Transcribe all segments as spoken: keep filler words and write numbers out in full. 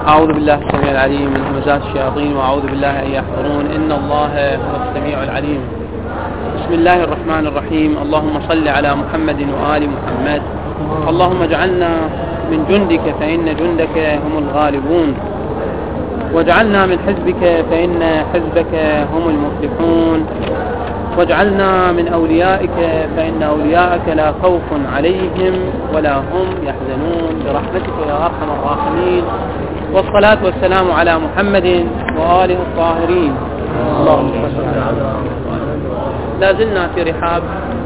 أعوذ بالله السميع العليم من همزات الشياطين وأعوذ بالله أن يحضرون. إن الله هو السميع العليم. بسم الله الرحمن الرحيم. اللهم صل على محمد وآل محمد. اللهم اجعلنا من جندك فإن جندك هم الغالبون، واجعلنا من حزبك فإن حزبك هم المفلحون، واجعلنا من أوليائك فإن أولياءك لا خوف عليهم ولا هم يحزنون برحمتك يا أرحم الراحمين. والصلاة والسلام على محمد وآله الطاهرين. اللهم صل على محمد. لا زلنا في رحاب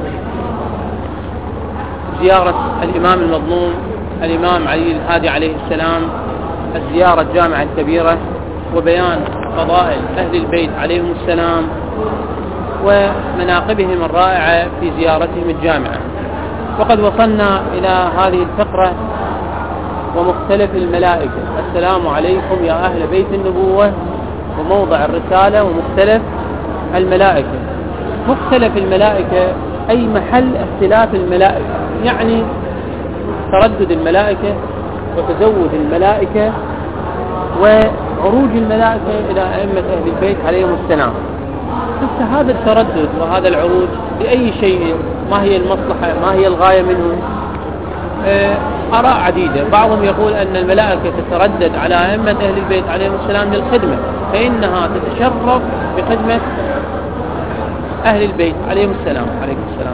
زيارة الإمام المظلوم الإمام علي الهادي عليه السلام، الزيارة الجامعة الكبيرة، وبيان فضائل أهل البيت عليهم السلام ومناقبهم الرائعة في زيارتهم الجامعة. وقد وصلنا إلى هذه الفقرة ومختلف الملائكة. السلام عليكم يا أهل بيت النبوة، وموضع الرسالة ومختلف الملائكة. مختلف الملائكة أي محل اختلاف الملائكة، يعني تردد الملائكة وتزود الملائكة وعروج الملائكة إلى أئمة أهل البيت عليهم السلام. بس هذا التردد وهذا العروج لأي شيء، ما هي المصلحة، ما هي الغاية منه؟ آراء عديدة. بعضهم يقول أن الملائكة تتردد على أئمة أهل البيت عليهم السلام للخدمة، فإنها تتشرف بخدمة أهل البيت عليهم السلام عليكم السلام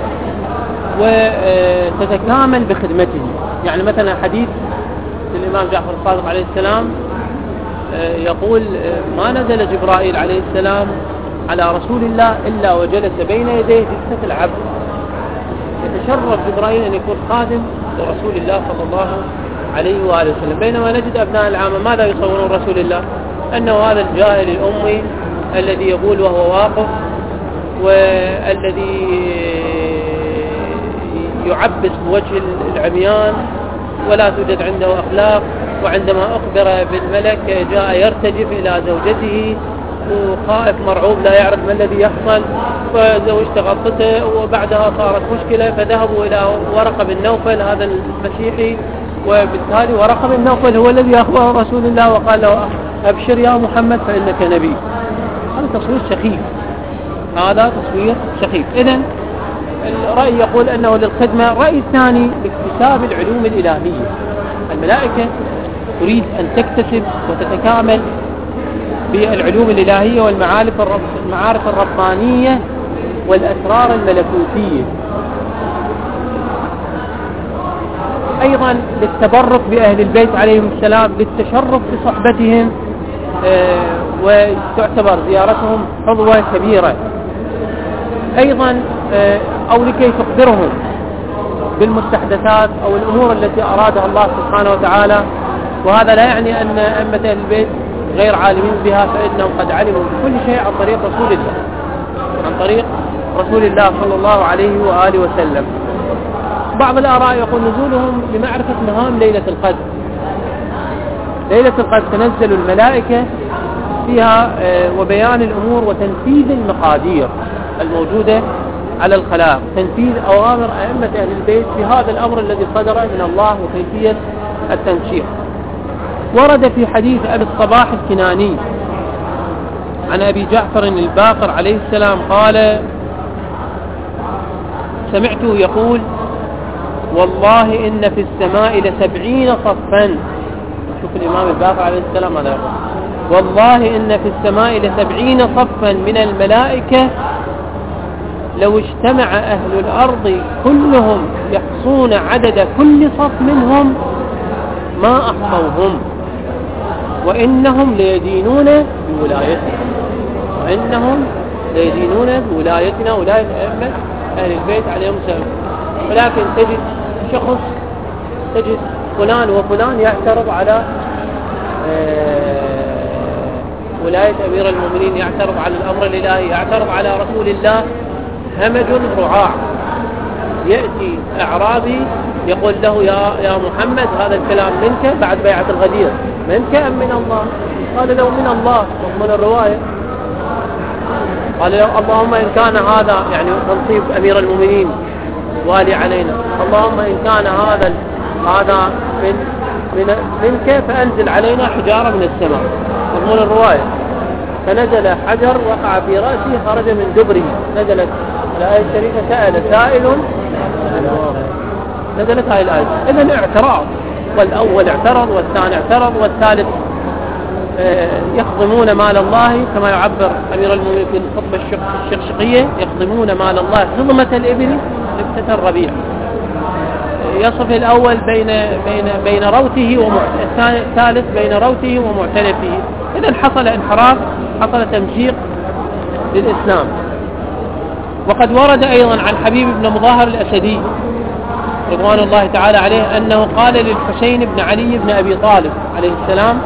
وتتكامل بخدمته. يعني مثلا حديث الإمام جعفر الصادق عليه السلام يقول: ما نزل جبرائيل عليه السلام على رسول الله إلا وجلس بين يديه جلسة العبد. يتشرف جبرائيل أن يكون خادم لرسول الله صلى الله عليه وآله وسلم. بينما نجد أبناء العامة ماذا يصورون رسول الله؟ أنه هذا الجاهل الأمي الذي يقول وهو واقف، والذي يعبس بوجه العميان ولا توجد عنده أخلاق. وعندما أخبر بالملك جاء يرتجف إلى زوجته وخائف مرعوب لا يعرف ما الذي يحصل، فزوجته غطته وبعدها صارت مشكلة، فذهبوا إلى ورقة بن نوفل هذا المسيحي، وبالتالي ورقة بن نوفل هو الذي أخبر رسول الله وقال له: أبشر يا محمد فإنك نبي. هذا تصوير سخيف، هذا تصوير سخيف. إذن الرأي يقول أنه للخدمة. الرأي الثاني لاكتساب العلوم الإلهية. الملائكة تريد أن تكتسب وتتكامل بالعلوم الإلهية والمعارف الربانية والأسرار الملكوتية. أيضا للتبرك بأهل البيت عليهم السلام، للتشرف بصحبتهم، وتعتبر زيارتهم حظوة كبيرة. أيضا أو لكي تخبرهم بالمستحدثات أو الأمور التي أرادها الله سبحانه وتعالى. وهذا لا يعني أن أئمة أهل البيت غير عالمين بها، فإنهم قد علموا كل شيء عن طريق رسول الله عن طريق رسول الله صلى الله عليه وآله وسلم. بعض الآراء يقول نزولهم لمعرفة مهام ليلة القدر. ليلة القدر تنزل الملائكة فيها وبيان الأمور وتنفيذ المقادير الموجودة على الخلائق، تنفيذ أوامر أئمة أهل البيت في هذا الأمر الذي صدر من الله وكيفية التنشير. ورد في حديث أبي الصباح الكناني عن أبي جعفر الباقر عليه السلام قال: سمعته يقول: والله إن في السماء لسبعين صفا. شوف الإمام الباقر عليه السلام ماذا يقول: والله إن في السماء لسبعين صفا من الملائكة لو اجتمع أهل الأرض كلهم يحصون عدد كل صف منهم ما أحصوهم، وإنهم ليدينون بولايتنا وإنهم ليدينون بولايتنا ولاية أئمة أهل البيت عليهم السلام. ولكن تجد شخص، تجد فلان وفلان يعترض على ولاية أمير المؤمنين، يعترض على الأمر الإلهي، يعترض على رسول الله. همج رعاع. يأتي أعرابي يقول له: يا يا محمد هذا الكلام منك بعد بيعة الغدير، منك أم من الله؟ قال له: من الله. من الرواية قال له: اللهم إن كان هذا يعني تنصيب أمير المؤمنين والي علينا، اللهم إن كان هذا هذا من منك فأنزل علينا حجارة من السماء، مضمون الرواية. فنزل حجر وقع في رأسه خرج من دبره. نزلت الآية الشريفة سأل سائل، نزلت هاي الآية. إذن اعتراض، والأول اعترض والثاني اعترض والثالث يخضمون مال الله كما يعبر أمير المؤمنين في الخطبة الشقشقية، يخضمون مال الله خضمة الإبل لبسة الربيع. يصف الأول بين بين بين روته ومعتنفه، الثالث بين روته ومعتنفه. إذن حصل انحراف، حصل تمشيق للإسلام. وقد ورد أيضا عن حبيب بن مظاهر الأسدي رضوان الله تعالى عليه أنه قال للحسين بن علي بن أبي طالب عليه السلام: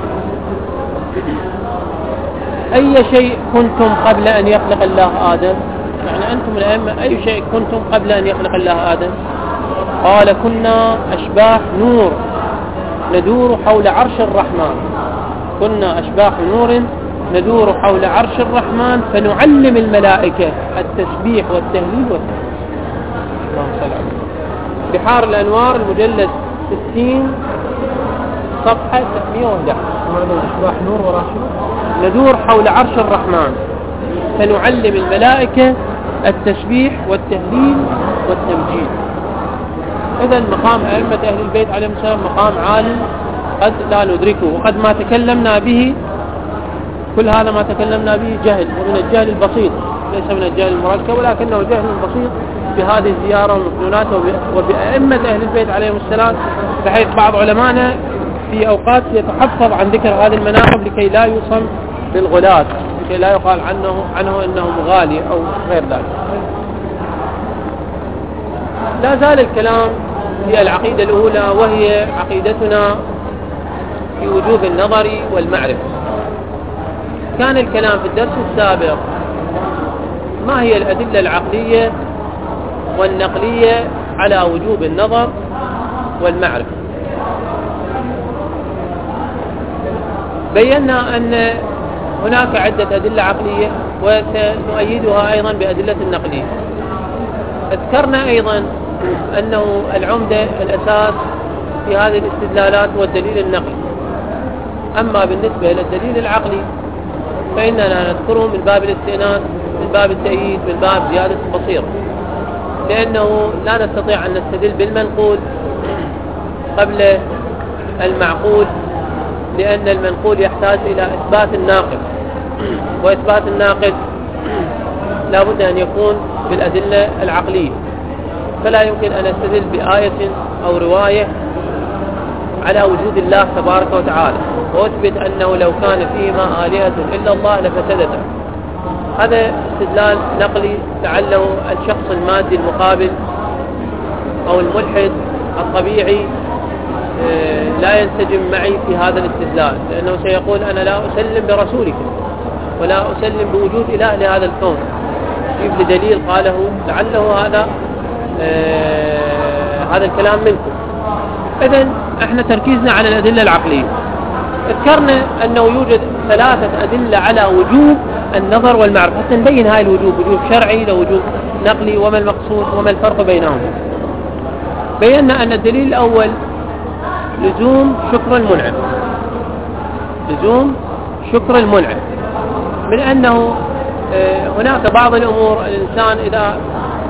أي شيء كنتم قبل أن يخلق الله آدم؟ يعني أنتم الأئمة أي شيء كنتم قبل أن يخلق الله آدم؟ قال: كنا أشباح نور ندور حول عرش الرحمن. كنا أشباح نور ندور حول عرش الرحمن فنعلم الملائكة التسبيح والتهليل والتهليل. اللهم صل على محمد. بحار الأنوار المجلد ستين صفحة ستمائة وأحد عشر. أشباح نور وراشد ندور حول عرش الرحمن فنعلم الملائكة التسبيح والتهليل والتمجيد. إذن مقام أئمة أهل البيت عليهم السلام مقام عالي قد لا ندركه، وقد ما تكلمنا به، كل هذا ما تكلمنا به جهل، ومن الجهل البسيط ليس من الجهل المركب، ولكنه جهل بسيط بهذه الزيارة والمكنونات وبأئمة أهل البيت عليهم السلام، بحيث بعض علمائنا في أوقات يتحفظ عن ذكر هذه المناقب لكي لا يوصم بالغلاة، لكي لا يقال عنه عنه إنه مغالي أو غير ذلك. لا زال الكلام في العقيدة الأولى، وهي عقيدتنا في وجوب النظر والمعرفة. كان الكلام في الدرس السابق ما هي الأدلة العقلية والنقلية على وجوب النظر والمعرفة. بينا أن هناك عدة أدلة عقلية وسنؤيدها أيضا بأدلة النقلية. ذكرنا أيضا أنه العمدة الأساس في هذه الاستدلالات هو الدليل النقلي. أما بالنسبة للدليل العقلي فإننا نذكره من باب الاستئناس، من باب التأييد، من باب زيادة البصيرة، لأنه لا نستطيع أن نستدل بالمنقول قبل المعقول، لأن المنقول يحتاج إلى إثبات الناقل، وإثبات الناقل لا بد أن يكون بالأدلة العقلية. فلا يمكن أن أستدل بآية أو رواية على وجود الله تبارك وتعالى وأثبت أنه لو كان فيهما آلهة إلا الله لفسدتا. هذا استدلال نقلي لعله الشخص المادي المقابل أو الملحد الطبيعي لا ينسجم معي في هذا الاستدلال، لأنه سيقول أنا لا أسلم برسولك ولا أسلم بوجود إله لهذا الكون، يجيب لدليل قاله لعله هذا آه هذا الكلام منكم. إذن احنا تركيزنا على الأدلة العقلية. ذكرنا أنه يوجد ثلاثة أدلة على وجوب النظر والمعرفة، حتى نبين هاي الوجوب، وجوب شرعي لوجوب نقلي، وما المقصود وما الفرق بينهم. بينا أن الدليل الأول لزوم شكر المنعم، لزوم شكر المنعم، من أنه هناك بعض الأمور الإنسان إذا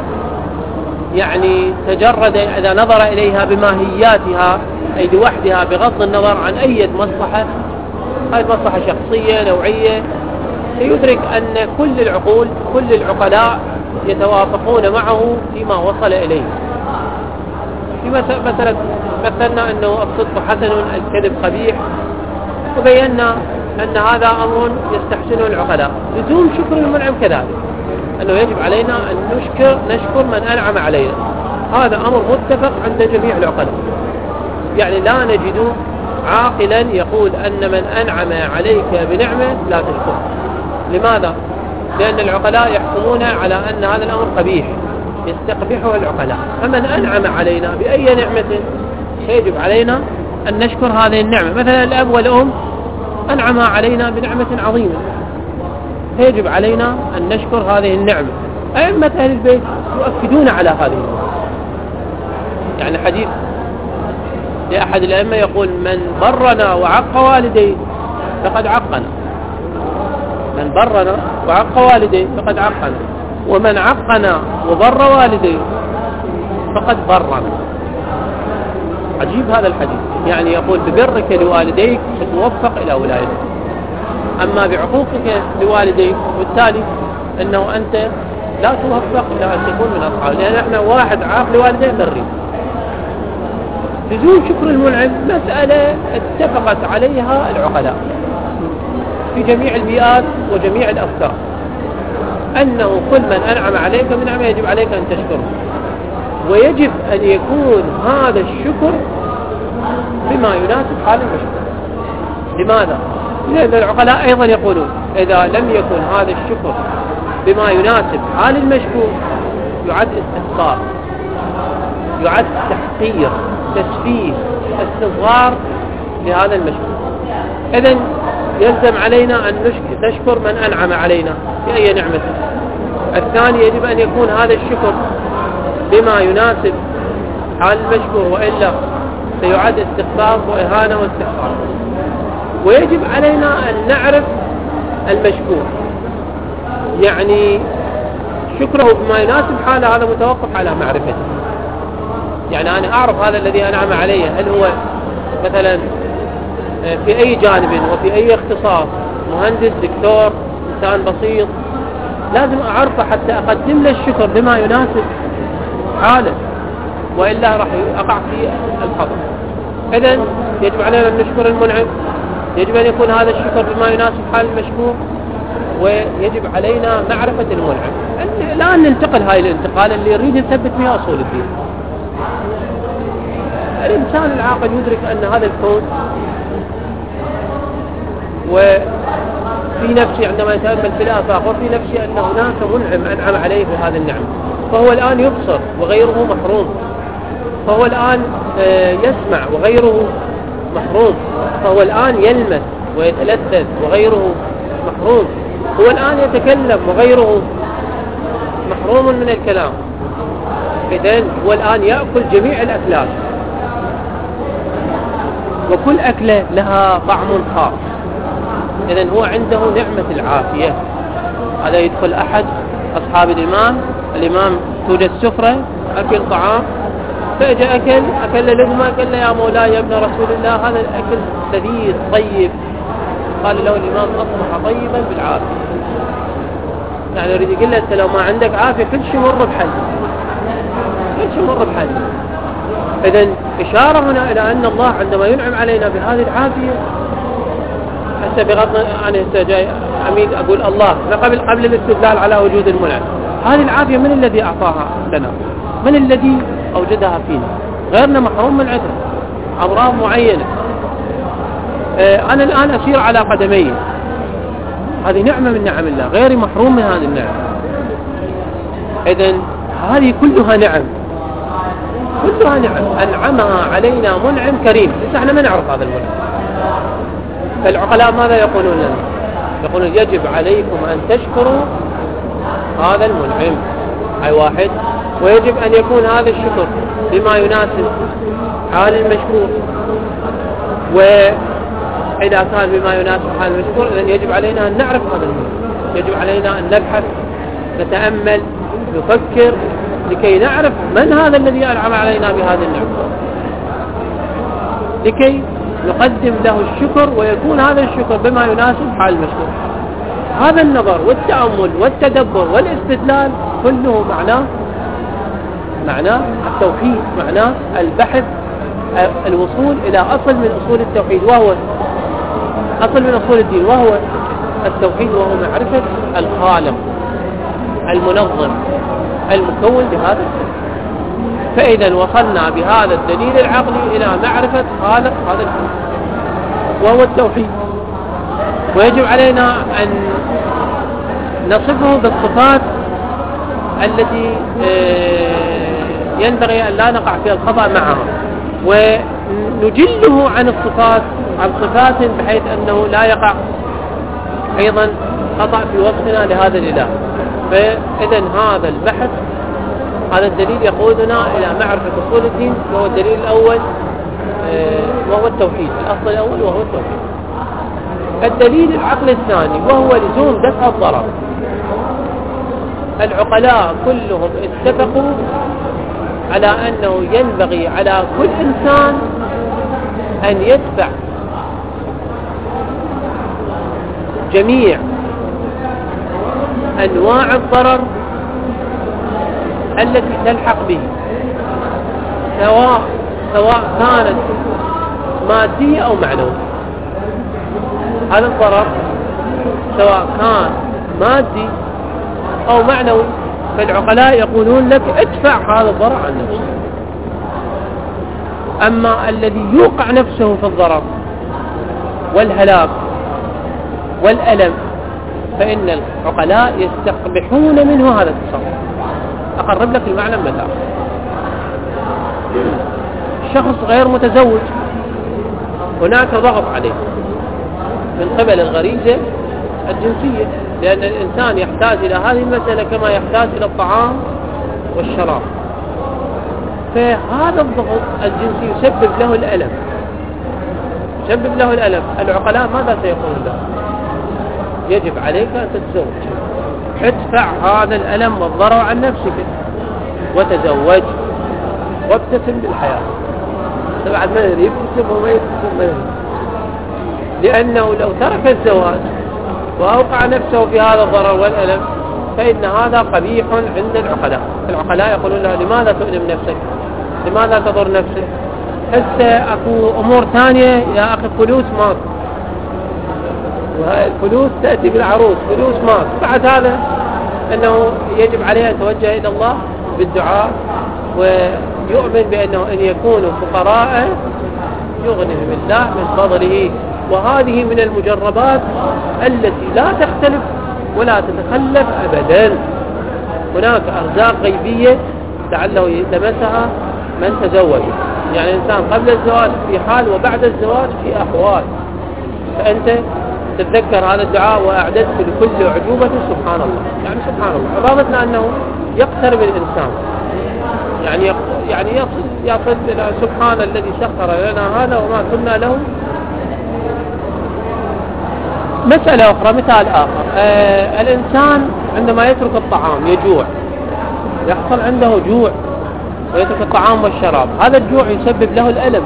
يعني تجرد، إذا نظر إليها بماهياتها أي لوحدها بغض النظر عن أي مصلحة، هذه مصلحة شخصية نوعية، سيدرك أن كل العقول كل العقلاء يتوافقون معه فيما وصل إليه. في مثلا مثلنا أنه الصدق حسن الكذب قبيح، وبينا أن هذا أمر يستحسنه العقلاء. لزوم شكر المنعم كذلك، أنه يجب علينا أن نشكر نشكر من أنعم علينا، هذا أمر متفق عند جميع العقلاء. يعني لا نجد عاقلا يقول أن من أنعم عليك بنعمة لا تشكر. لماذا؟ لأن العقلاء يحكمون على أن هذا الأمر قبيح يستقبحه العقلاء، فمن أنعم علينا بأي نعمة يجب علينا أن نشكر هذه النعمة. مثلا الأب والأم أنعم علينا بنعمة عظيمة، يجب علينا أن نشكر هذه النعمة. أئمة أهل البيت يؤكدون على هذه النعمة. يعني حديث لأحد الأئمة يقول من برنا وعق والديه فقد عقنا، من برنا وعق والديه فقد عقنا، ومن عقنا وبر والديه فقد برنا. عجيب هذا الحديث، يعني يقول ببرك لوالديك ستوفق إلى ولايتك، أما بعقوقك لوالديك بالتالي أنه أنت لا توفق إلى أن تكون من أصحاب، لأن احنا واحد عاق لوالديه بري. لزوم شكر المنعم مسألة اتفقت عليها العقلاء في جميع البيئات وجميع الأفكار، أنه كل من أنعم عليك بنعمة يجب عليك أن تشكره، ويجب أن يكون هذا الشكر بما يناسب حال المشكور. لماذا؟ لأن العقلاء أيضا يقولون إذا لم يكن هذا الشكر بما يناسب حال المشكور يعد استحقار، يعد تحقير، تسفيه، استصغار لهذا المشكور. إذن يلزم علينا أن نشكر من أنعم علينا بأي نعمة. الثاني يجب أن يكون هذا الشكر بما يناسب حال المشكور، وإلا سيعد استخفاف وإهانة واستحقار. ويجب علينا أن نعرف المشكور، يعني شكره بما يناسب حاله هذا متوقف على معرفته. يعني أنا أعرف هذا الذي أنعم علي هل هو مثلا في أي جانب وفي أي اختصاص، مهندس، دكتور، إنسان بسيط، لازم أعرفه حتى أقدم له الشكر بما يناسب حاله، وإلا راح أقع في الخطأ. إذن يجب علينا أن نشكر المنعم، يجب أن يكون هذا الشكر بما يناسب حال المشكور، ويجب علينا معرفة المنعم. لا ننتقل هاي الانتقال اللي يريد يثبت بها أصول الدين. الإنسان العاقل يدرك أن هذا الكون وفي نفسه عندما يتأمل في الآفاق وفي نفسه أن هناك منعم أنعم عليه بهذا النعم، فهو الآن يبصر وغيره محروم، فهو الآن يسمع وغيره محروم، فهو الآن يلمس ويتلذذ وغيره محروم، هو الآن يتكلم وغيره محروم من الكلام. إذن هو الآن يأكل جميع الأكلات، وكل أكلة لها طعم خاص. إذن هو عنده نعمة العافية. هذا يدخل أحد أصحاب الإمام، الإمام توجد سفرة أكل طعام، فأجى أكل أكل لقمة، قال له يا مولاي يا ابن رسول الله هذا الأكل لذيذ طيب. قال له الإمام أصبح طيبا بالعافية، يعني يريد يقول له أنت لو ما عندك عافية كل شيء مر بحل، كل شيء مر بحل. إذن إشارة هنا إلى أن الله عندما ينعم علينا بهذه العافية، حتى بغض أنا جاي عميد أقول الله قبل قبل الاستدلال على وجود المنعم، هذه العافية من الذي أعطاها لنا؟ من الذي أوجدها فينا؟ غيرنا محروم من عدة أمراض معينة. آه أنا الآن أسير على قدمي، هذه نعمة من نعم الله، غيري محروم من هذه النعمة. إذن هذه كلها نعم، كلها نعم أنعمها علينا منعم كريم، بس احنا ما نعرف هذا المنعم. فالعقلاء ماذا يقولون لنا؟ يقولون يجب عليكم أن تشكروا هذا المنعم، أي واحد، ويجب أن يكون هذا الشكر بما يناسب حال المشكور، وإذا كان بما يناسب حال المشكور إذن يجب علينا أن نعرف هذا المنعم، يجب علينا أن نبحث، نتأمل، نفكر لكي نعرف من هذا الذي أنعم علينا بهذا النعم، لكي نقدم له الشكر ويكون هذا الشكر بما يناسب حال المشكور. هذا النظر والتأمل والتدبر والاستدلال كله معناه معناه التوحيد، معناه البحث، الوصول إلى أصل من أصول التوحيد، وهو أصل من أصول الدين، وهو التوحيد، وهو معرفة الخالق المنظم المكون لهذا الكون. فإذا وصلنا بهذا الدليل العقلي إلى معرفة خالق هذا الكون وهو التوحيد، ويجب علينا أن نصفه بالصفات التي ينبغي أن لا نقع في الخطأ معها، ونجله عن الصفات عن صفات بحيث أنه لا يقع أيضا خطأ في وصفنا لهذا الإله. فإذا هذا البحث، هذا الدليل يقودنا إلى معرفة أصول الدين، وهو الدليل الأول وهو التوحيد، الأصل الأول وهو التوحيد. الدليل العقل الثاني وهو لزوم دفع الضرر. العقلاء كلهم اتفقوا على أنه ينبغي على كل إنسان أن يدفع جميع أنواع الضرر التي تلحق به، سواء سواء كانت مادية أو معنوية. هذا الضرر سواء كان مادي أو معنوي، فالعقلاء يقولون لك ادفع هذا الضرر عن نفسك. أما الذي يوقع نفسه في الضرر والهلاك والألم فإن العقلاء يستقبحون منه هذا التصرف. أقرب لك المعنى مثلا، شخص غير متزوج هناك ضغط عليه من قبل الغريزة الجنسية، لأن الإنسان يحتاج إلى هذه المسألة كما يحتاج إلى الطعام والشراب، فهذا الضغط الجنسي يسبب له الألم يسبب له الألم. العقلاء ماذا سيقولون له؟ يجب عليك أن تتزوج، ادفع هذا الألم والضرر عن نفسك وتزوج وابتسم بالحياة. بعد ما يبتسم وما يبتسم ما لأنه لو ترك الزواج وأوقع نفسه في هذا الضرر والألم فإن هذا قبيح عند العقلاء. العقلاء يقولون له لماذا تؤلم نفسك؟ لماذا تضر نفسك؟ هسه أكو أمور ثانية يا أخي، فلوس ماك، والفلوس تأتي بالعروس، فلوس ماك. بعد هذا أنه يجب عليه أن يتوجه إلى الله بالدعاء ويؤمن بأنه أن يكونوا فقراء يغنيهم الله من فضله. وهذه من المجربات التي لا تختلف ولا تتخلف أبدا. هناك أرزاق غيبية لعله يلتمسها من تزوج، يعني الإنسان قبل الزواج في حال وبعد الزواج في أحوال. فأنت تتذكر هذا الدعاء وأعددت لكل عجوبة سبحان الله، يعني سبحان الله إضافتنا أنه يقترب الإنسان، يعني يعني يصل يصل إلى سبحان الذي سخر لنا هذا وما كنا له. مسألة أخرى، مثال آخر، آه الإنسان عندما يترك الطعام يجوع، يحصل عنده جوع ويترك الطعام والشراب، هذا الجوع يسبب له الألم.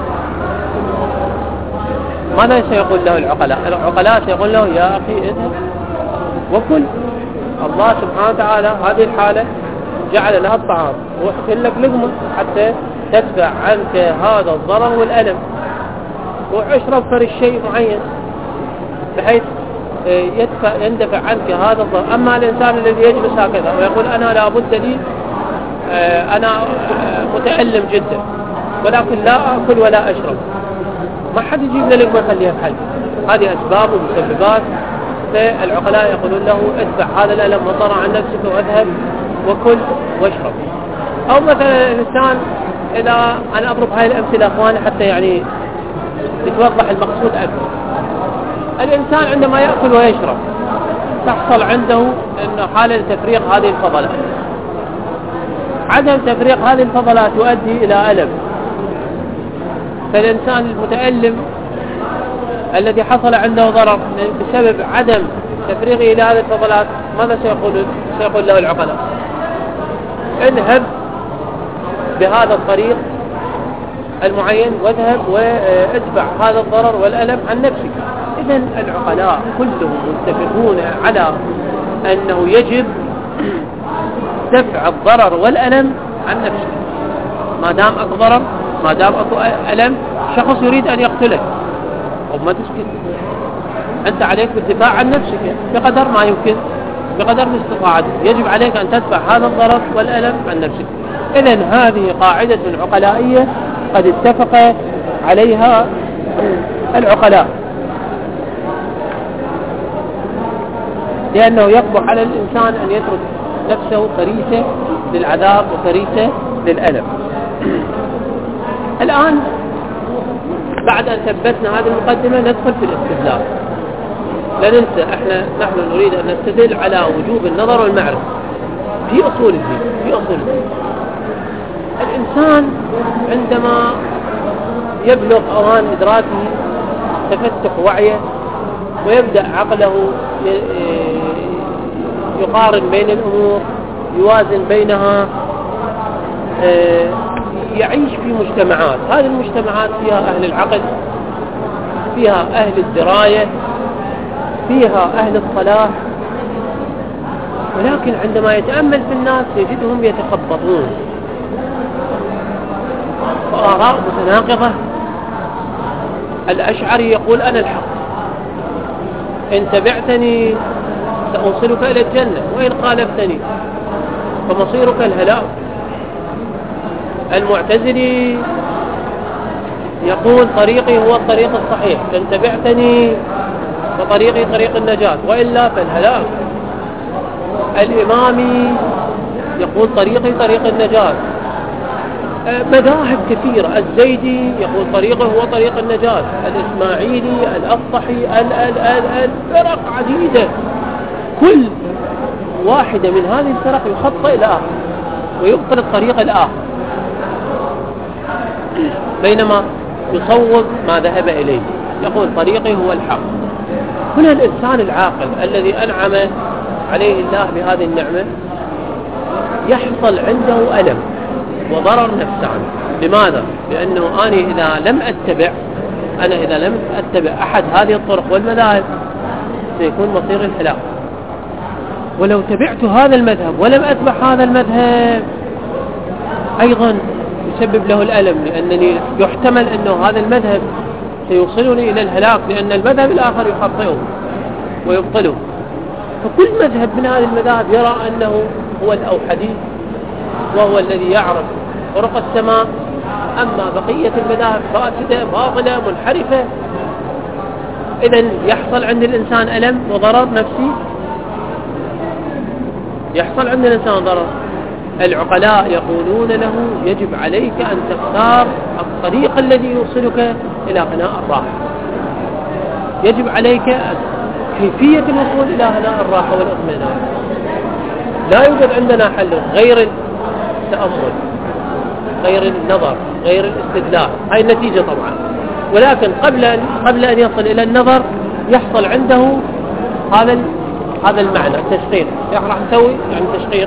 ماذا سيقول له العقلاء؟ العقلاء سيقول له يا أخي اذهب وكل. الله سبحانه وتعالى هذه الحالة جعل لها الطعام وحسن لك لقمة حتى تدفع عنك هذا الضرر والألم، واشرب فرش شيء معين بحيث يدفع يندفع عنك هذا الضرر. أما الإنسان الذي يجلس هكذا ويقول أنا لابد لي أنا متألم جدا ولكن لا أكل ولا أشرب، ما حد يجيب لي لقمة خليها بحل. هذه أسباب ومسببات. فالعقلاء يقولون له ادفع هذا الألم والضرر عن نفسك واذهب وكل واشرب. أو مثلا الإنسان، إذا أنا أضرب هاي الأمثلة أخواني حتى يعني يتوضح المقصود أكثر. الإنسان عندما يأكل ويشرب تحصل عنده إنه حالة تفريغ هذه الفضلات. عدم تفريغ هذه الفضلات يؤدي إلى ألم. فالإنسان المتألم الذي حصل عنده ضرر بسبب عدم تفريغه إلى هذه الفضلات ماذا سيقول سيقول له العقلاء؟ اذهب بهذا الطريق المعين واذهب وادفع هذا الضرر والألم عن نفسك. إذن العقلاء كلهم متفقون على أنه يجب دفع الضرر والألم عن نفسك. ما دام أكو ضرر، ما دام أكو ألم، شخص يريد أن يقتلك وما تسكت، أنت عليك بالدفاع عن نفسك بقدر ما يمكن، بقدر الاستطاعة. يجب عليك أن تدفع هذا الضرر والألم عن نفسك. إذن هذه قاعدة عقلائية قد اتفق عليها العقلاء، لأنه يقبح على الإنسان أن يترك نفسه فريسة للعذاب وفريسة للألم. الآن بعد أن ثبتنا هذه المقدمة ندخل في الاستدلال. لا ننسى احنا نحن نريد أن نستدل على وجوب النظر والمعرفة في أصول الدين. في أصول الدين الإنسان عندما يبلغ أوان إدراكه تفتح وعيه ويبدأ عقله يقارن بين الأمور، يوازن بينها، يعيش في مجتمعات. هذه المجتمعات فيها أهل العقل، فيها أهل الدراية، فيها أهل الصلاح، ولكن عندما يتأمل في الناس يجدهم يتخبطون وآراء متناقضة. الأشعري يقول أنا الحق، إن تبعتني سأوصلك إلى الجنة، وإن خالفتني فمصيرك الهلاك. المعتزلي يقول طريقي هو الطريق الصحيح، إن تبعتني فطريقي طريق النجاة وإلا فالهلاك. الإمامي يقول طريقي طريق النجاة. مذاهب كثيرة. الزيدي يقول طريقه هو طريق النجاة. الإسماعيلي، الأفطحي، ال ال ال الفرق عديدة، كل واحدة من هذه الفرق يخطئ الآخر ويبطل الطريق الآخر، بينما يصوب ما ذهب إليه. يقول طريقي هو الحق. هنا الإنسان العاقل الذي أنعم عليه الله بهذه النعمة يحصل عنده ألم وضرر نفساني. لماذا؟ لأنه أنا إذا لم أتبع أنا إذا لم أتبع أحد هذه الطرق والمذاهب سيكون مصير الهلاك. ولو تبعت هذا المذهب ولم أتبع هذا المذهب أيضا يسبب له الألم، لأنني يحتمل أنه هذا المذهب سيوصلني إلى الهلاك، لأن المذهب الآخر يخطئه ويبطله. فكل مذهب من هذه المذاهب يرى أنه هو الأوحدي وهو الذي يعرف طرق السماء، أما بقية المذاهب فاسدة باطلة منحرفة. إذن يحصل عند الإنسان ألم وضرر نفسي، يحصل عند الإنسان ضرر. العقلاء يقولون له يجب عليك أن تختار الطريق الذي يوصلك إلى غناء الراحة، يجب عليك كيفية الوصول إلى غناء الراحة والإطمئنان. لا يوجد عندنا حل غير التأمل، غير النظر، غير الاستدلال. هاي النتيجة طبعا، ولكن قبل قبل أن يصل إلى النظر يحصل عنده هذا هذا المعنى التشقيق. راح نسوي يعني تشقيق،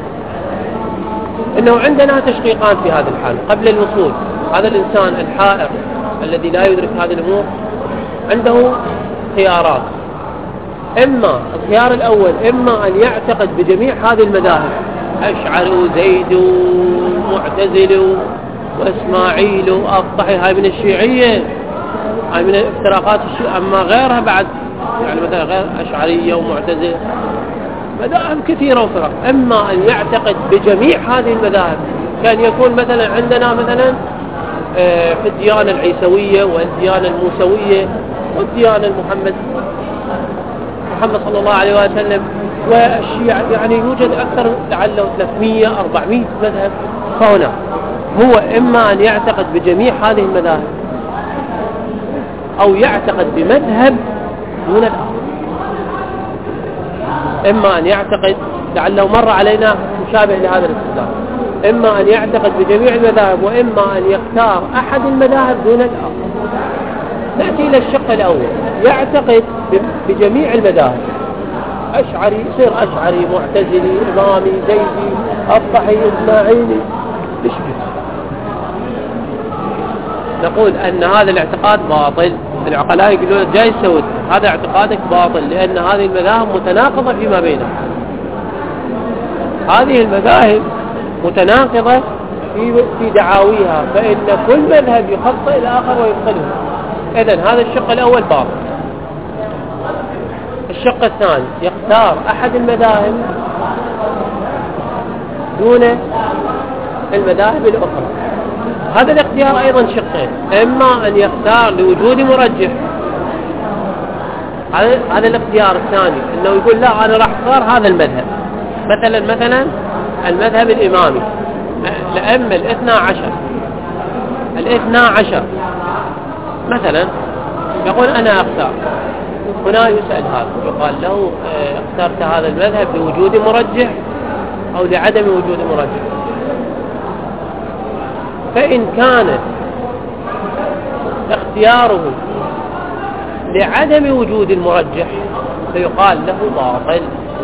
إنه عندنا تشقيقان في هذا الحال قبل الوصول. هذا الإنسان الحائر الذي لا يدرك هذه الأمور عنده خيارات. إما الخيار الأول إما أن يعتقد بجميع هذه المذاهب، أشعري وزيد ومعتزل وإسماعيل وأفطحي، هاي من الشيعية، هاي من افتراقات الشيعة. أما غيرها بعد يعني مثلا غير أشعرية ومعتزلة مذاهب كثيرة وفرق. إما أن يعتقد بجميع هذه المذاهب، كان يكون مثلا عندنا مثلا في الديانة العيسوية والديانة الموسوية والديانة المحمد محمد صلى الله عليه وسلم والشيعة، يعني يوجد أكثر لعله ثلاثمئة أربعمئة مذهب. فهنا هو إما أن يعتقد بجميع هذه المذاهب أو يعتقد بمذهب دون الآخر. إما أن يعتقد، لعله مر علينا مشابه لهذا الاستدلال، إما أن يعتقد بجميع المذاهب وإما أن يختار أحد المذاهب دون الآخر. نأتي إلى الشق الأول، يعتقد بجميع المذاهب، أشعري يصير أشعري، معتزلي، إمامي، زيدي، أفطحي، إسماعيلي، تشبه. نقول أن هذا الاعتقاد باطل. العقلاء يقولون جاي سود، هذا اعتقادك باطل، لأن هذه المذاهب متناقضة فيما بينها. هذه المذاهب متناقضة في في دعاويها، فإن كل مذهب يخطئ الآخر ويبطله. إذن هذا الشق الأول باطل. الشق الثاني يختار أحد المذاهب دون المذاهب الأخرى. هذا الاختيار أيضا شقين، إما أن يختار لوجود مرجح، هذا الاختيار الثاني أنه يقول لا أنا راح أختار هذا المذهب، مثلا مثلا المذهب الإمامي، الأئمة الاثنى عشر الاثنى عشر مثلا، يقول أنا أختار. هنا يسأل هذا، يقال له اخترت هذا المذهب لوجود مرجح أو لعدم وجود مرجح. فإن كان اختياره لعدم وجود المرجح فيقال له باطل.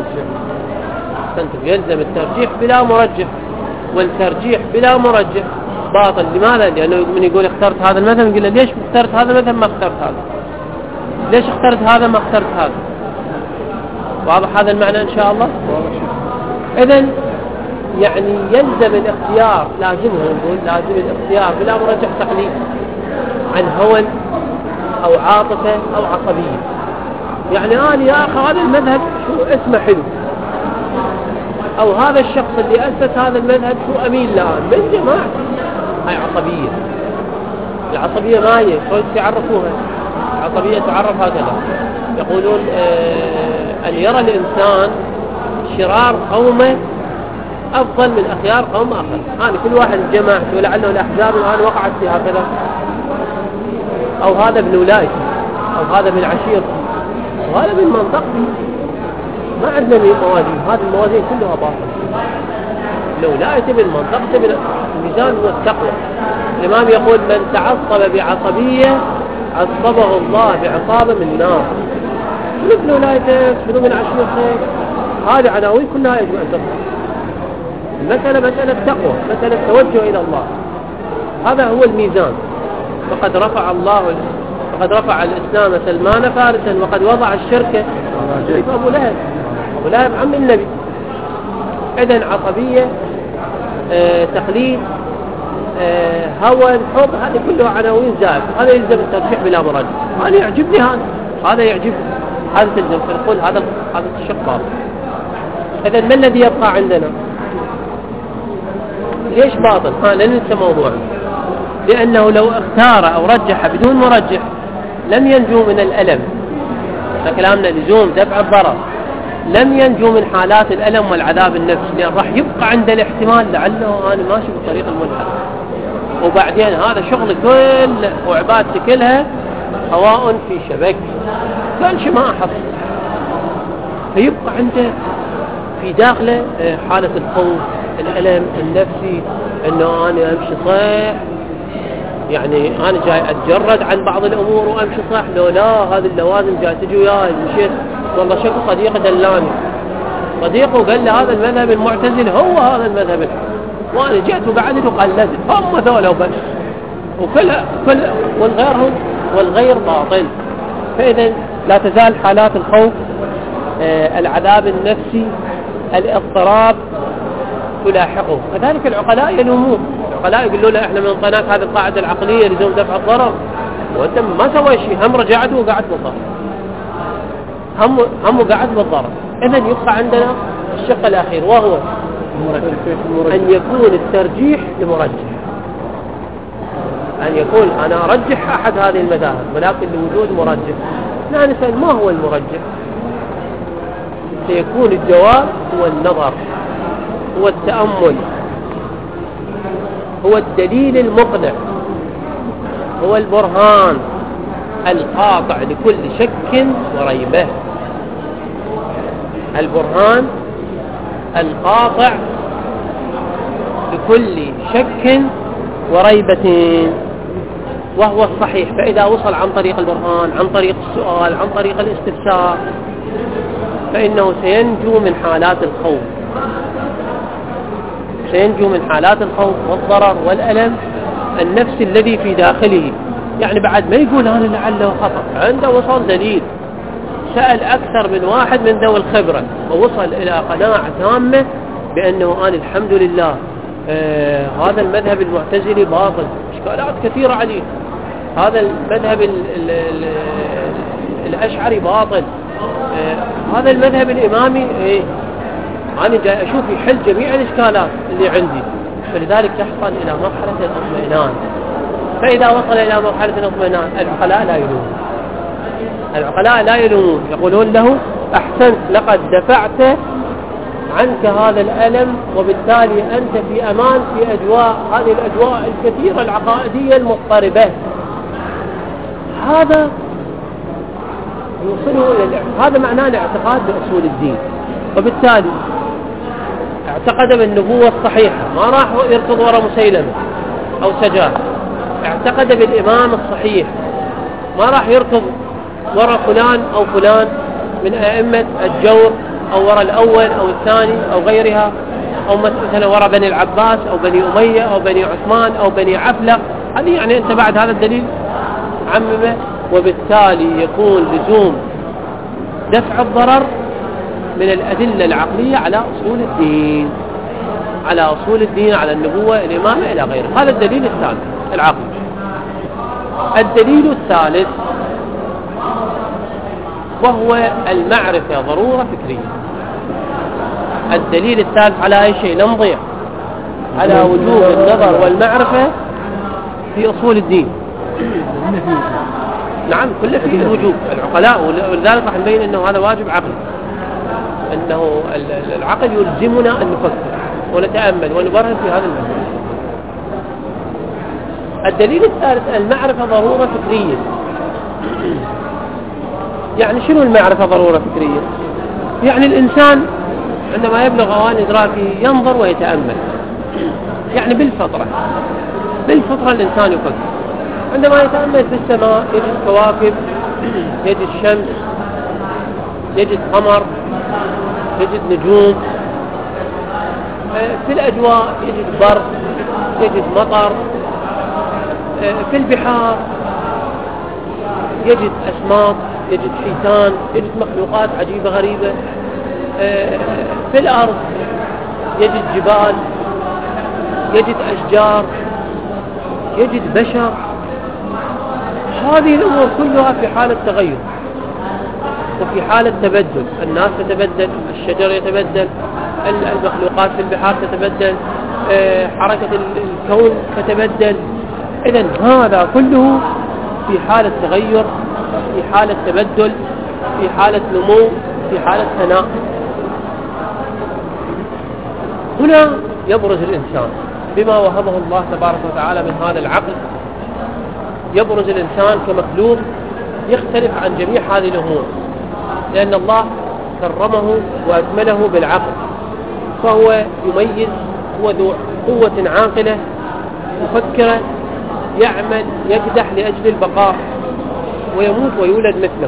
يلزم الترجيح بلا مرجح، والترجيح بلا مرجح باطل. لماذا؟ لأنه من يقول اخترت هذا المذهب يقول له ليش اخترت هذا المذهب ما اخترت هذا؟ ليش اخترت هذا ما اخترت هذا؟ واضح هذا المعنى إن شاء الله؟ إذن يعني يلزم الاختيار، لازمه نقول لازم الاختيار بلا مرجح تقليد عن هوى أو عاطفة أو عصبية. يعني أنا يا أخي هذا المذهب شو اسمه حلو، أو هذا الشخص اللي أسس هذا المذهب شو أمين الآن من جماعة، هاي عصبية. العصبية ما هي شلون تعرفوها؟ العصبية تعرف هكذا، يقولون آه أن يرى الإنسان شرار قومه أفضل من أخيار قوم آخر. أنا كل واحد جمع ولعله الأحزاب الآن وقعت في هكذا، أو هذا من ولايتي أو هذا من عشيرتي وهذا من منطقتي. ما عندنا موازين، هذه الموازين كلها باطلة. الولاية من منطقته من الميزان هو التقوى. الإمام يقول من تعصب بعصبية عصبه الله بعصابة من نار. شنو من ولايتك؟ شنو من عشيرتك؟ هذه عناوين كلها يجب أن تفهم. المسألة مسألة تقوى، مسألة توجه إلى الله. هذا هو الميزان. فقد رفع الله فقد رفع الإسلام سلمان فارسا وقد وضع الشرك أبو لهب. أبو لهب عم النبي. إذن عصبية، آه، تقليد، آه، هوى، حب، هذه كلها عناوين زائد. هذا يلزم الترجيح بلا مرجح. هذا يعجبني، هذا هذا يعجبني، هذا تلزم فنقول هذا هذا الشق باطل. إذن ما الذي يبقى عندنا؟ ليش باطل؟ ها لا ننسى موضوعنا. لأنه لو اختار أو رجح بدون مرجح لم ينجو من الألم. كلامنا لزوم دفع الضرر، لم ينجو من حالات الألم والعذاب النفسي، لأن راح يبقى عند الاحتمال لعله أنا ماشي بطريق المنحرف، وبعدين هذا شغل كل وعبادتي كلها هواء في شبك، كل شيء ما أحصل. فيبقى عنده في داخله حالة الخوف، الألم النفسي، أنه أنا أمشي صح، يعني أنا جاي أتجرد عن بعض الأمور وأمشي صح، لو لا هذه اللوازم جاي تجي وياي مشيت. والله شكو صديقي دلاني، صديقه وقال لي هذا المذهب المعتزل هو هذا المذهب الحق، وأنا جيت وقعدت وقلدت هم ذولا وبس، وكل كل والغيرهم والغير باطل. فإذا لا تزال حالات الخوف، آه العذاب النفسي، الاضطراب تلاحقه. كذلك العقلاء يلومون، العقلاء يقولوا له احنا من انطيناك هذه القاعدة العقلية لزوم دفع الضرر وانت ما سوى شيء، هم رجعت وقعدت بالضرر، هم هم وقعدت بالضرر. اذا يبقى عندنا الشق الاخير وهو ان يكون الترجيح لمرجح، ان يكون انا ارجح احد هذه المذاهب ولكن لوجود مرجح. لا نسأل ما هو المرجح، سيكون الجواب هو النظر، هو التأمل، هو الدليل المقنع، هو البرهان القاطع لكل شك وريبة. البرهان القاطع لكل شك وريبة وهو الصحيح. فإذا وصل عن طريق البرهان، عن طريق السؤال، عن طريق الاستفسار، فإنه سينجو من حالات الخوف، سينجو من حالات الخوف والضرر والألم النفسي الذي في داخله. يعني بعد ما يقول أنا لعله خطأ، عنده وصل دليل، سأل أكثر من واحد من ذوي الخبرة ووصل إلى قناعة تامة بأنه أنا الحمد لله آه هذا المذهب المعتزلي باطل، إشكالات كثيرة عليه، هذا المذهب ال ال ال الأشعري باطل، آه هذا المذهب الإمامي إيه، أنا جاي أشوف يحل جميع الإشكالات اللي عندي. فلذلك تحصل إلى مرحلة الاطمئنان. فإذا وصل إلى مرحلة الاطمئنان العقلاء لا يلومون، العقلاء لا يلومون، يقولون له أحسنت، لقد دفعت عنك هذا الألم، وبالتالي أنت في أمان في أجواء هذه الأجواء الكثيرة العقائدية المضطربة. هذا يوصله إلى هذا معناه الاعتقاد بأصول الدين. وبالتالي اعتقد بالنبوة الصحيحة، ما راح يركض وراء مسيلمة أو سجاه، اعتقد بالإمام الصحيح، ما راح يركض وراء فلان أو فلان من أئمة الجور، أو وراء الأول أو الثاني أو غيرها، أو مثلا وراء بني العباس أو بني أمية أو بني عثمان أو بني عفلق. هذه يعني أنت بعد هذا الدليل عممه، وبالتالي يكون لزوم دفع الضرر من الأدلة العقلية على أصول الدين، على أصول الدين، على النبوة، الإمامة، إلى غيره. هذا الدليل الثالث العقل. الدليل الثالث وهو المعرفة ضرورة فكرية. الدليل الثالث على أي شيء؟ لا نضيع، على وجوب النظر والمعرفة في أصول الدين. نعم، كله فيه الوجوب العقلاء، ولذلك راح نبين أنه هذا واجب عقلي، أنه العقل يلزمنا أن نفكر ونتأمل ونبرهن في هذا الموضوع. الدليل الثالث المعرفة ضرورة فكرية. يعني شنو المعرفة ضرورة فكرية؟ يعني الإنسان عندما يبلغ أوان إدراكه ينظر ويتأمل، يعني بالفطرة بالفطرة الإنسان يفكر. عندما يتأمل في السماء يجد كواكب، يجد شمس، يجد قمر، يجد نجوم، في الأجواء يجد برد، يجد مطر، في البحار يجد أسماك، يجد حيتان، يجد مخلوقات عجيبة غريبة، في الأرض يجد جبال، يجد أشجار، يجد بشر. هذه الأمور كلها في حالة تغير وفي حالة تبدل. الناس تتبدل، الشجر يتبدل، المخلوقات في البحار تتبدل، حركة الكون تتبدل. إذن هذا كله في حالة تغير، في حالة تبدل، في حالة نمو، في حالة ثناء. هنا يبرز الإنسان بما وهبه الله تبارك وتعالى من هذا العقل، يبرز الإنسان كمخلوق يختلف عن جميع هذه الأمور، لأن الله كرمه وأكمله بالعقل، فهو يميز، هو ذو قوة عاقلة مفكرة، يعمل يكدح لأجل البقاء ويموت ويولد مثله.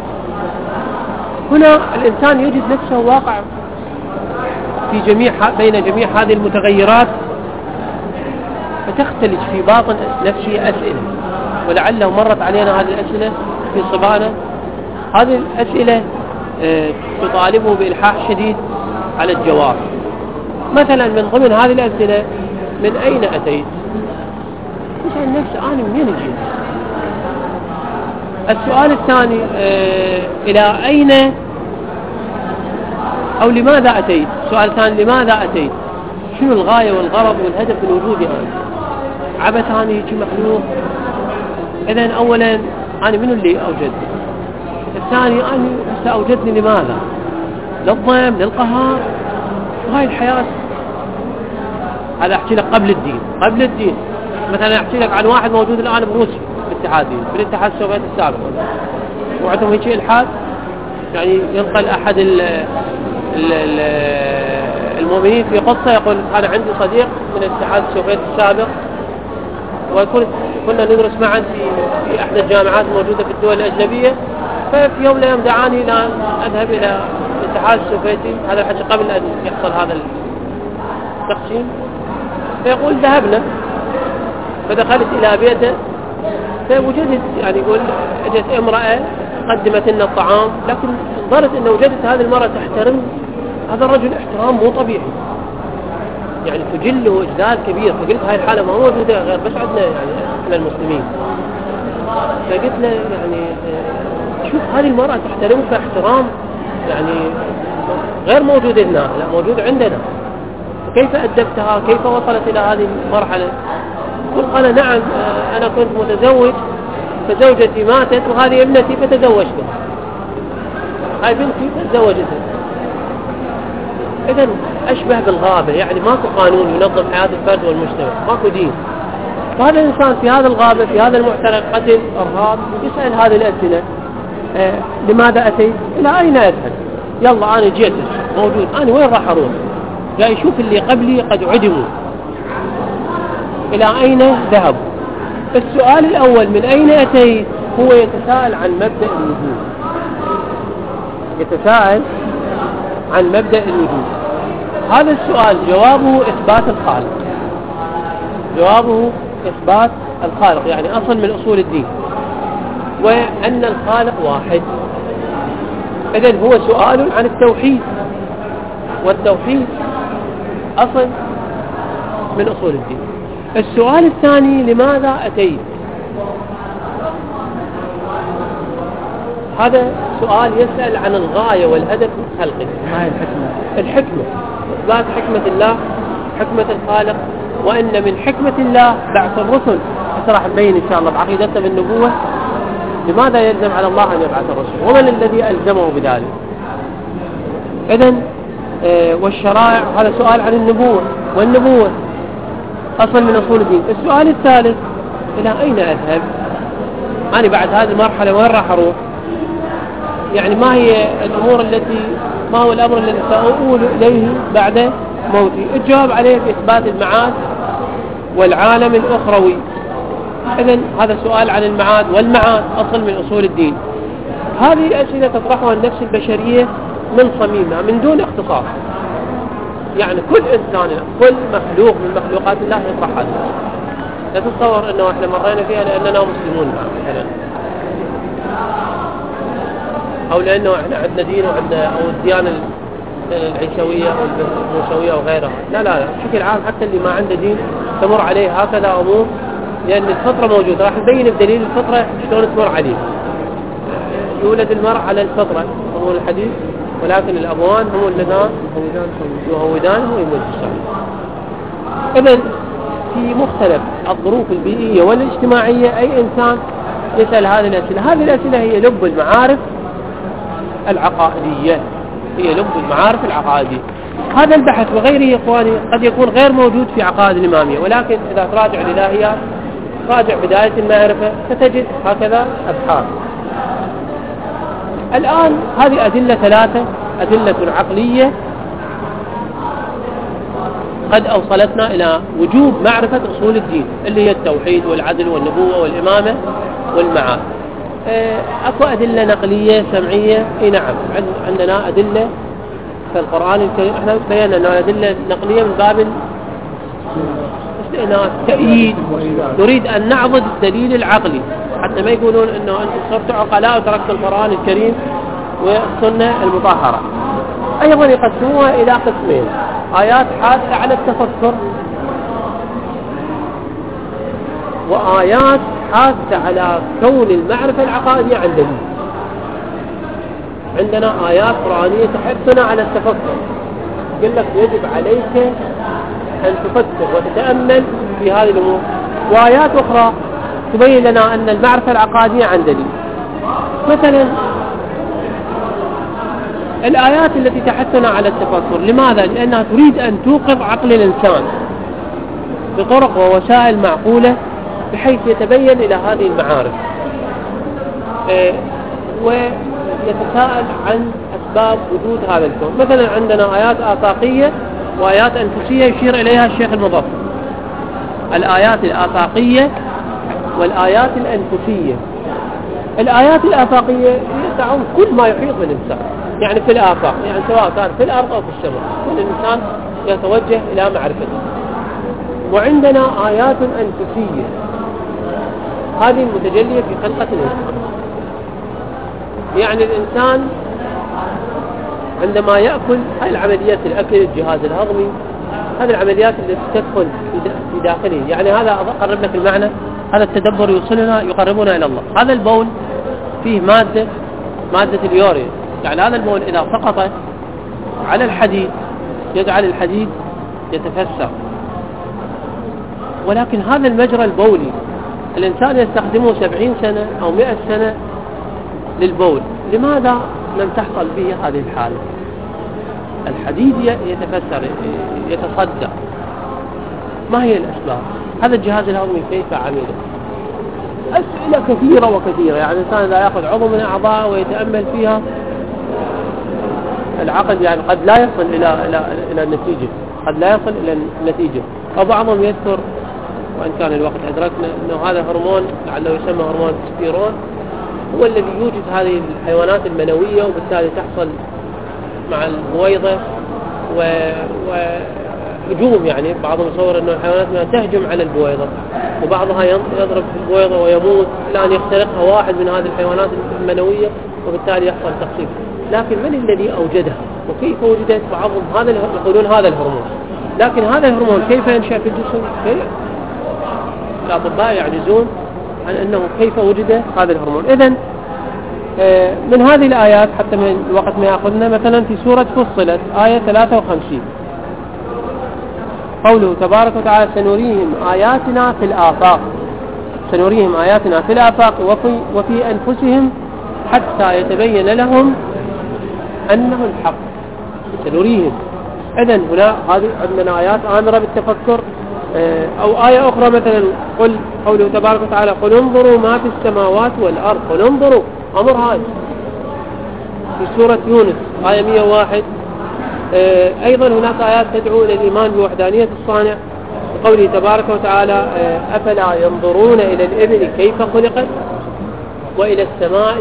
هنا الإنسان يجد نفسه واقع في جميع بين جميع هذه المتغيرات، فتختلج في باطن نفسه أسئلة، ولعله مرت علينا هذه الأسئلة في صبانا. هذه الأسئلة تطالبه بإلحاح شديد على الجواب. مثلا من ضمن هذه الأسئلة: من أين أتيت؟ يسأل نفسه أنا من وين جيت؟ السؤال الثاني: إلى أين أو لماذا أتيت؟ السؤال الثاني: لماذا أتيت؟ شنو الغاية والغرض والهدف من وجودي أنا؟ عبث أنا هيك مخلوق؟ إذن أولا أنا من اللي أوجدني؟ الثاني أنا أوجدني لماذا؟ للظلم، للقهار، وهاي الحياة. هذا أحكي لك قبل الدين. قبل الدين مثلا أحكي لك عن واحد موجود الآن بروسيا بالاتحادية، بالاتحاد السوفيتي السابق، وعندهم هيك إلحاد، يعني ينقل أحد ال ال ال المؤمنين في قصة يقول: أنا عندي صديق من الاتحاد السوفيتي السابق، وكنا كنا ندرس معا في في إحدى الجامعات الموجودة في الدول الأجنبية، ففي يوم من الأيام دعاني إلى أذهب إلى الاتحاد السوفيتي. هذا الحكي قبل أن يحصل هذا التقسيم. فيقول: ذهبنا، فدخلت إلى بيته، فوجدت يعني يقول اجت امرأة قدمت لنا الطعام، لكن ظهرت أن وجدت هذه المرأة تحترم هذا الرجل احترام مو طبيعي، يعني تجله إجلال كبير. فقلت هاي الحالة ما موجودة غير بس عندنا يعني احنا المسلمين. فقلت له يعني شوف هذه المرأة تحترمك احترام يعني غير موجود هنا، لا موجود عندنا، كيف أدبتها؟ كيف وصلت إلى هذه المرحلة؟ قلت: قال: نعم، أنا كنت متزوج فزوجتي ماتت وهذه ابنتي فتزوجتها، هاي بنتي فتزوجتها. إذن أشبه بالغابة، يعني ماكو قانون ينظم حياة الفرد والمجتمع، ماكو دين. فهذا الإنسان في هذا الغابة، في هذا المحترق، قتل، إرهاب، يسأل هذه الأسئلة: آه لماذا أتيت؟ إلى أين أذهب؟ يلا أنا جيت موجود، أنا وين راح أروح؟ جاي يشوف اللي قبلي قد عدموا، إلى أين ذهبوا؟ السؤال الأول من أين أتيت هو يتساءل عن مبدأ الوجود، يتساءل عن مبدأ الوجود. هذا السؤال جوابه إثبات الخالق، جوابه إثبات الخالق يعني أصل من أصول الدين، وأن الخالق واحد. إذن هو سؤال عن التوحيد، والتوحيد أصل من أصول الدين. السؤال الثاني لماذا أتيت؟ هذا سؤال يسأل عن الغاية والهدف من خلقه، ما هي الحكمة؟ الحكمة، إثبات حكمة الله، حكمة الخالق، وأن من حكمة الله بعث الرسل. راح نبين إن شاء الله بعقيدتنا بالنبوة لماذا يلزم على الله أن يبعث الرسل، ومن الذي ألزمه بذلك. إذن آه والشرائع، هذا سؤال عن النبوة، والنبوة أصل من أصول الدين. السؤال الثالث إلى أين أذهب؟ أنا بعد هذه المرحلة وين راح أروح؟ يعني ما هي الأمور التي ما هو الأمر الذي سأقول إليه بعد موتي؟ الجواب عليه بإثبات المعاد والعالم الأخروي. إذن هذا سؤال عن المعاد، والمعاد أصل من أصول الدين. هذه الأسئلة تطرحها النفس البشرية من صميمها من دون اختصاص، يعني كل إنسان كل مخلوق من مخلوقات الله يطرح هذا. لا تتصور أنه إحنا مرينا فيها لأننا مسلمون مثلا، أو لأنه إحنا عندنا دين وعندنا أو الديانة العيسوية أو الموسوية وغيرها. لا لا بشكل عام حتى اللي ما عنده دين تمر عليه هكذا أمور، لأن الفطرة موجودة. راح نبين بدليل الفطرة شلون تمر عليه. يولد المرء على الفطرة هو الحديث، ولكن الأبوان هم اللذان يهودانه ويمجسانه. إذن في مختلف الظروف البيئية والاجتماعية أي إنسان يسأل هذه الأسئلة. هذه الأسئلة هي لب المعارف العقائدية، هي لب المعارف العقائدية. هذا البحث وغيره إخواني قد يكون غير موجود في عقائد الإمامية، ولكن إذا تراجع الإلهيات راجع بداية المعرفة ستجد هكذا أبحاث. الآن هذه أدلة ثلاثة، أدلة عقلية قد أوصلتنا إلى وجوب معرفة أصول الدين اللي هي التوحيد والعدل والنبوة والإمامة والمعاد. أكو أدلة نقلية سمعية، إيه نعم عندنا أدلة في القرآن الكريم. احنا بينا أنه أدلة نقلية من باب استئناس تأييد، نريد أن نعضد الدليل العقلي حتى ما يقولون أنه أنتم صرتوا عقلاء وتركت القرآن الكريم والسنة المطهرة. أيضا يقسموها إلى قسمين: آيات حاثة على التفكر، وآيات حاثة على كون المعرفة العقائدية عن دليل. عندنا آيات قرآنية تحثنا على التفكر، يقول لك يجب عليك أن تفكر وتتأمل في هذه الأمور، وآيات أخرى تبين لنا أن المعرفة العقائدية عن دليل. مثلا الآيات التي تحثنا على التفكر، لماذا؟ لأنها تريد أن توقظ عقل الإنسان بطرق ووسائل معقولة بحيث يتبين إلى هذه المعارف إيه ويتساءل عن أسباب وجود هذا الكون. مثلا عندنا آيات آفاقية وآيات أنفسية يشير إليها الشيخ المضاف. الآيات الآفاقية والآيات الأنفسية. الآيات الآفاقية تعم كل ما يحيط بالإنسان، يعني في الآفاق، يعني سواء كان في الأرض أو في السماء، كل الإنسان يتوجه إلى معرفته. وعندنا آيات أنفسية، هذه المتجلية في خلقة الإنسان. يعني الإنسان عندما يأكل، هاي العمليات الأكل، الجهاز الهضمي، هذه العمليات التي تدخل في داخله. يعني هذا أقرب لك المعنى، هذا التدبر يوصلنا يقربنا إلى الله. هذا البول فيه مادة مادة اليوريا، يعني هذا البول إذا سقط على الحديد يجعل الحديد يتفسر. ولكن هذا المجرى البولي الإنسان يستخدمه سبعين سنة أو مئة سنة للبول، لماذا لم تحصل به هذه الحالة؟ الحديد يتفسر يتصدى. ما هي الأسباب؟ هذا الجهاز الهضمي كيف عمله؟ أسئلة كثيرة وكثيرة. يعني الإنسان إذا يأخذ عضو من أعضاء ويتأمل فيها، العقل يعني قد لا يصل إلى إلى إلى النتيجة، قد لا يصل إلى النتيجة. وبعضهم يذكر وإن كان الوقت أدركنا أنه هذا هرمون لعله يسمى هرمون التستيرون هو الذي يوجد هذه الحيوانات المنوية، وبالتالي تحصل مع البويضة وهجوم، يعني بعضهم يصور أنه الحيوانات تهجم على البويضة وبعضها يضرب في البويضة ويموت إلى أن يخترقها واحد من هذه الحيوانات المنوية وبالتالي يحصل تقصير. لكن من الذي أوجدها وكيف وجدت؟ بعضهم هذا يقولون هذا الهرمون، لكن هذا الهرمون كيف ينشأ في الجسم؟ الأطباء يعجزون عن أنه كيف وجد هذا الهرمون. إذن من هذه الآيات حتى من الوقت ما يأخذنا، مثلا في سورة فصلت آية ثلاثة وخمسين قوله تبارك وتعالى سنريهم آياتنا في الآفاق، سنريهم آياتنا في الآفاق وفي, وفي أنفسهم حتى يتبين لهم أنه الحق. سنريهم. إذن هنا هذه عندنا آيات آمرة بالتفكر، أو آية أخرى مثلا قل قوله تبارك وتعالى قل انظروا ما في السماوات والأرض، قل انظروا أمر هذا في سورة يونس آية مئة وواحد. أيضا هناك آيات تدعو إلى الإيمان بوحدانية الصانع، قوله تبارك وتعالى أفلا ينظرون إلى الإبل كيف خلقت وإلى السماء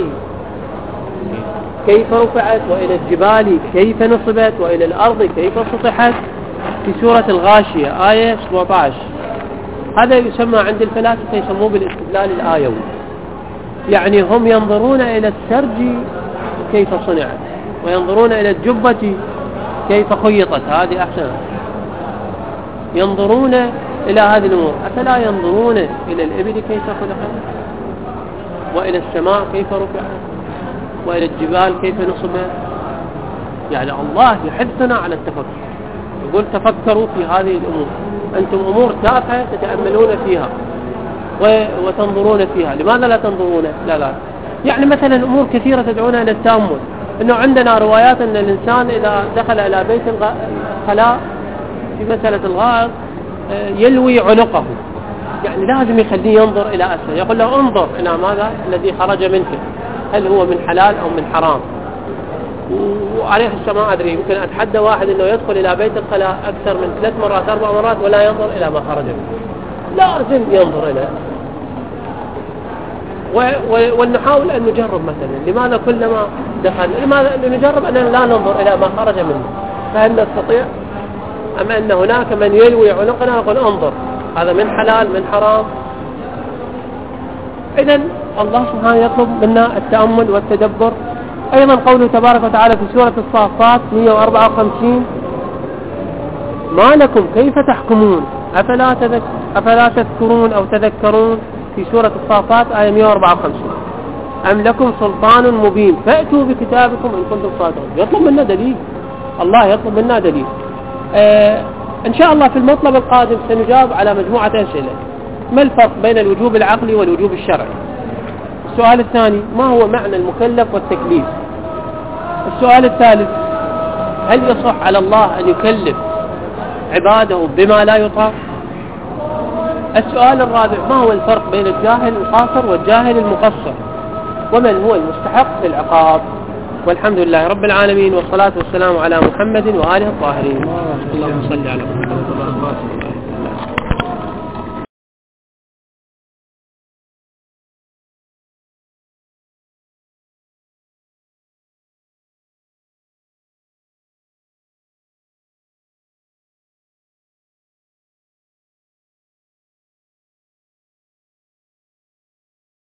كيف رفعت وإلى الجبال كيف نصبت وإلى الأرض كيف سطحت في سورة الغاشية آية سبعة عشر. هذا يسمى عند الفلاسفة يسموه بالاستدلال الآيوي، يعني هم ينظرون إلى السرج كيف صنعت وينظرون إلى الجبة كيف خيطت، هذه أحسن. ينظرون إلى هذه الأمور، أفلا ينظرون إلى الإبل كيف خلقت وإلى السماء كيف رفعت وإلى الجبال كيف نصبت؟ يعني الله يحثنا على التفكر، يقول تفكروا في هذه الأمور، أنتم أمور تافهة تتأملون فيها وتنظرون فيها، لماذا لا تنظرون؟ لا لا يعني مثلا أمور كثيرة تدعونا إلى التأمل، أنه عندنا روايات أن الإنسان إذا دخل إلى بيت الخلاء في مسألة الغائط يلوي عنقه، يعني لازم يخليه ينظر إلى أسفل، يقول له انظر إلى ماذا الذي خرج منك، هل هو من حلال أو من حرام. وعليه السماء أدري يمكن أتحدى واحد أنه يدخل إلى بيت الخلاء أكثر من ثلاث مرات أربع مرات ولا ينظر إلى ما خرج منه، لازم ينظر إلى. ونحاول أن نجرب مثلا، لماذا كلما دخل لماذا نجرب أننا لا ننظر إلى ما خرج منه؟ فهل نستطيع؟ أما أن هناك من يلوي عنقنا يقول انظر هذا من حلال من حرام. إذن الله سبحانه يطلب منا التأمل والتدبر. أيضا قوله تبارك وتعالى في سورة الصافات مئة وأربعة وخمسين ما لكم كيف تحكمون أفلا, تذك... أفلا تذكرون أو تذكرون في سورة الصافات آية مئة وأربعة وخمسين أم لكم سلطان مبين فأتوا بكتابكم إن كنتم صادقين. يطلب منا دليل، الله يطلب منا دليل. آه إن شاء الله في المطلب القادم سنجاب على مجموعة أسئلة. ما الفرق بين الوجوب العقلي والوجوب الشرعي؟ السؤال الثاني ما هو معنى المكلف والتكليف؟ السؤال الثالث هل يصح على الله أن يكلف عباده بما لا يطاق؟ السؤال الرابع ما هو الفرق بين الجاهل القاصر والجاهل المقصر؟ ومن هو المستحق للعقاب؟ والحمد لله رب العالمين، والصلاة والسلام على محمد وآله الطاهرين. اللهم صل على محمد وعلى آله وصحبه.